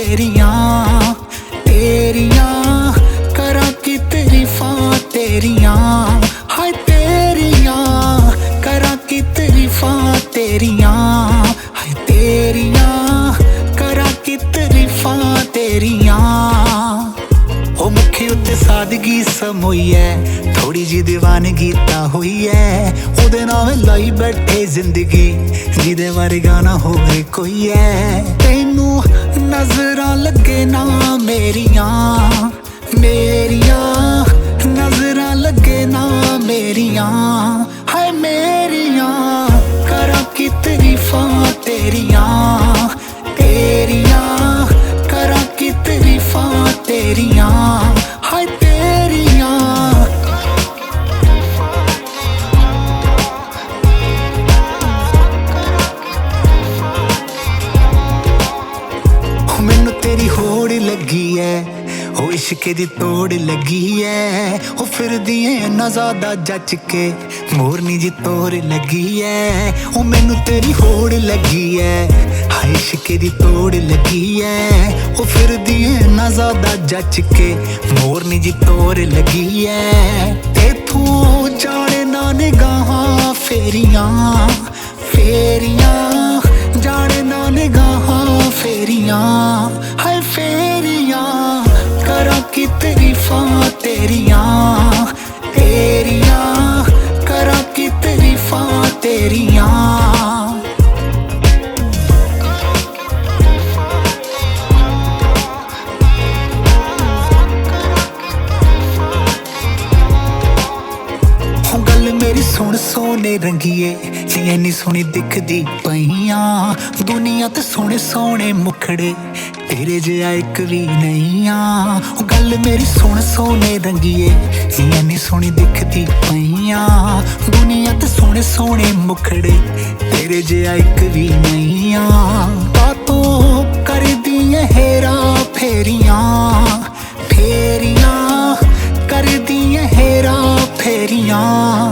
तेरियां तेरियां करा की तारीफां तेरियां हाय तेरियां करा की तारीफां तेरियां हाय तेरियां करा की तारीफां तेरियां ओ मुखे उत्ते सादगी समोई है थोड़ी जी दीवानगी ता हुई है ओदे नाल लाई बैठे जिंदगी जिदे बारे गाना होवे कोई है तैनू नजरां लगे ना मेरियां मेरियां नजरां लगे ना मेरियां हाय मेरियां करा की तारीफां तेरियां तेरियां करा की तारीफां तेरियां हाय तेरियां मैनू तेरी होड़ लगी है ओ इश्के दी तोड़ लगी है ओ फिर दिए ना ज्यादा जच के मोरनी जी तोड़ लगी है ओ मैनू तेरी होड़ लगी है हाय इश्के दी तोड़ लगी है ओ फिर दिए ना ज्यादा जच के मोरनी जी तोड़ लगी है तेथू जाने ना निगाहां फेरियां फेरियां जाने ना निगाहां फेरियां हाय फेरियां करा की तारीफां तेरियां तेरियां करा की तारीफां तेरियां गल मेरी सुन सोने रंगीए जियां नी सोहनी दिखदी पईयां दुनिया ते सोहने सोहने मुखड़े तेरे जिहा इक भी नहीं आ गल मेरी सुन सोने रंगीए जियां नी सोहनी दिखदी पईयां दुनिया ते सोहने सोहने मुखड़े तेरे जिहा इक भी नहीं आ कातों करदी हेरा फेरियां फेरियां करदी हेरा फेरियां